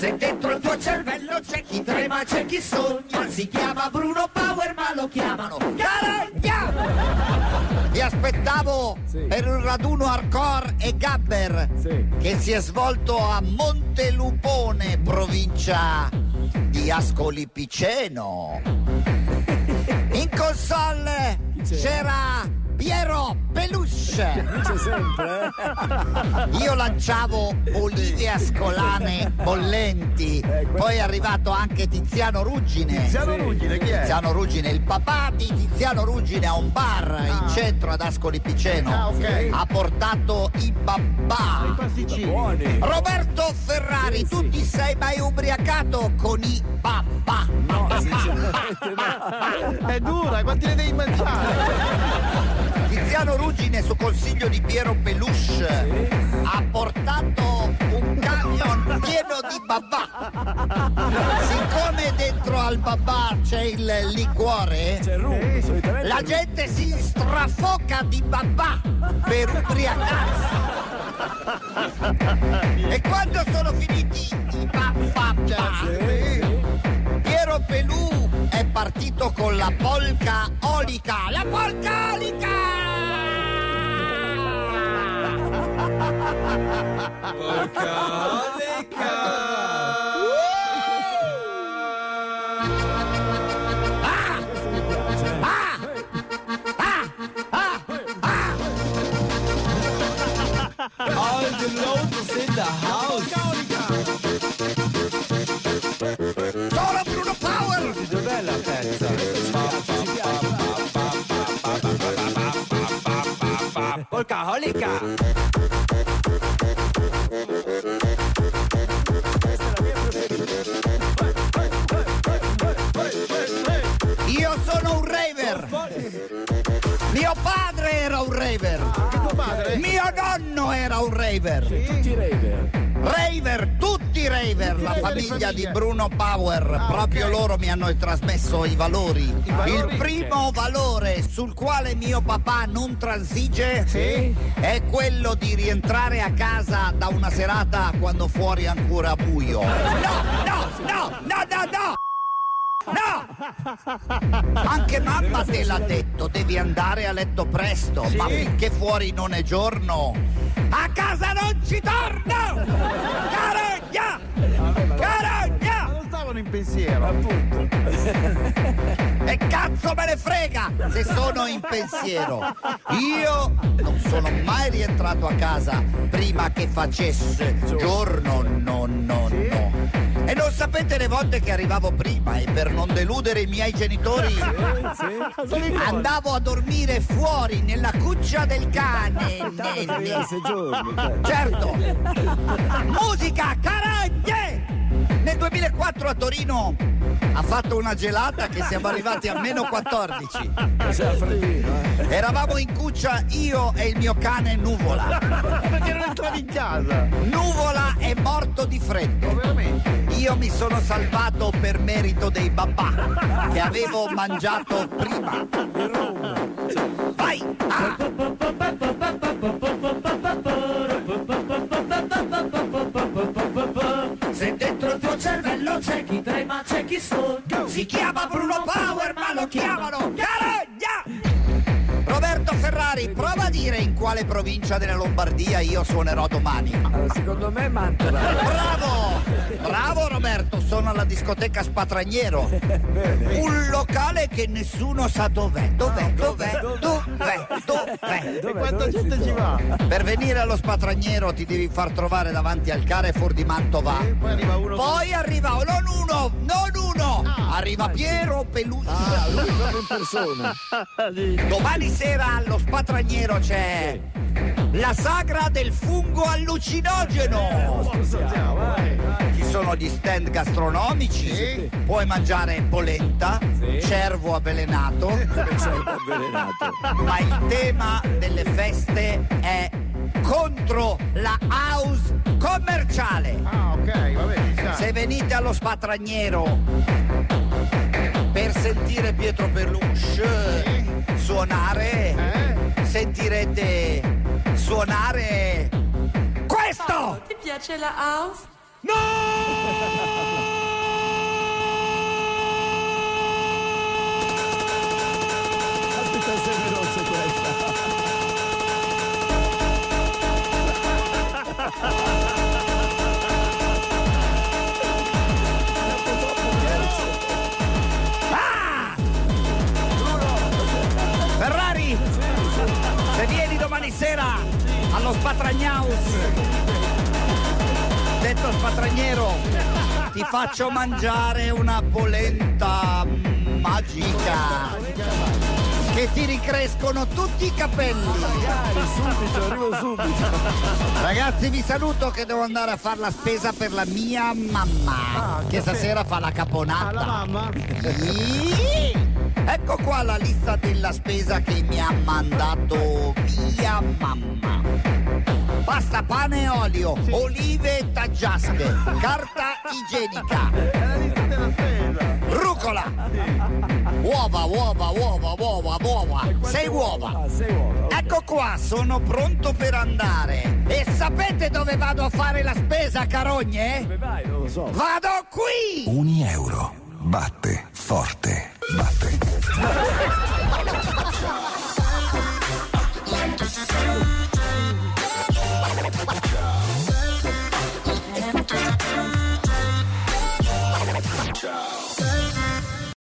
Se dentro il tuo cervello c'è chi trema, c'è chi sogna, si chiama Bruno Power ma lo chiamano Carogna. Vi aspettavo per un raduno hardcore e gabber che si è svolto a Montelupone, provincia di Ascoli Piceno. In console c'era Piero Peluche. C'è sempre, Io lanciavo olive ascolane bollenti. Poi è arrivato anche Tiziano Ruggine. Tiziano Ruggine, chi è? Tiziano Ruggine, il papà di Tiziano Ruggine a un bar in centro ad Ascoli Piceno. Ok. Ha portato i babà. I pasticcini. buoni. Roberto Ferrari, tu ti sei mai ubriacato con i babà? No, sinceramente no. È dura, quanti ne devi mangiare? Tiziano Ruggine, su consiglio di Piero Peluche, ha portato un camion pieno di babà. Siccome dentro al babà c'è il liquore, C'è il rum, solitamente. la gente si strafoca di babà per ubriacarsi. E quando sono finiti i babà, Piero Pelù è partito con la polca olica. La polca olica! All the lotus in the house. Solo Bruno Power! Dov'è la pezza? Ci piace. Polcaholica. Io sono un raver! Mio padre era un raver! Tuo padre? Mio nonno era un raver! Tutti raver. Raver, tutti raver, la raver famiglia di famiglia. di Bruno Power, proprio ok. loro mi hanno trasmesso i valori. valori? Il primo valore sul quale mio papà non transige è quello di rientrare a casa da una serata quando fuori è ancora buio. No! Anche mamma te l'ha detto, devi andare a letto presto, ma finché fuori non è giorno, a casa non ci torno! Carogna! Carogna! Non stavano in pensiero. Appunto. E cazzo me ne frega se sono in pensiero. Io non sono mai rientrato a casa prima che facesse giorno, no. E non sapete le volte che arrivavo prima e per non deludere i miei genitori andavo a dormire fuori nella cuccia del cane. Diversi giorni. Certo. Musica, carogne! Nel 2004 a Torino ha fatto una gelata che siamo arrivati a meno 14. C'era freddino, Eravamo in cuccia io e il mio cane Nuvola. Perché non entravi in casa? Nuvola è morto di freddo. Veramente? Io mi sono salvato per merito dei babà che avevo mangiato prima. Vai! Se dentro il tuo cervello c'è chi trema, c'è chi sogna, si chiama Bruno Power ma lo chiamano Carogna! Roberto Ferrari, prova a dire in quale provincia della Lombardia io suonerò domani. Allora, secondo me Mantova. Bravo Roberto, sono alla discoteca Spatragnero. Un locale che nessuno sa dov'è. E quanta gente ci va? Per venire allo Spatragnero ti devi far trovare davanti al Carrefour di Mantova. Poi arriva uno. Poi arriva, non uno, arriva Piero Peluche. Lui proprio in persona. Domani sera allo Spatragnero c'è la sagra del fungo allucinogeno. Ci sono gli stand gastronomici, puoi mangiare polenta, cervo avvelenato, ma il tema delle feste è contro la house commerciale. Ah, ok, va bene, ci sta. Se venite allo Spatragnero per sentire Pietro Peluche suonare, sentirete suonare questo! Ti piace la house? No! Detto Spatragnaus. Detto Spatragnero, ti faccio mangiare una polenta magica che ti ricrescono tutti i capelli. Subito, arrivo subito. Ragazzi, vi saluto che devo andare a fare la spesa per la mia mamma, che stasera fa la caponata. La mamma? Sì. Ecco qua la lista della spesa che mi ha mandato via mamma. Pasta, pane e olio, olive e taggiasche, carta igienica, È la lista della spesa. rucola, uova, 6 uova. 6 uova. Ecco qua, sono pronto per andare. E sapete dove vado a fare la spesa, carogne? Dove vai? Non lo so. Vado qui! €1 batte forte.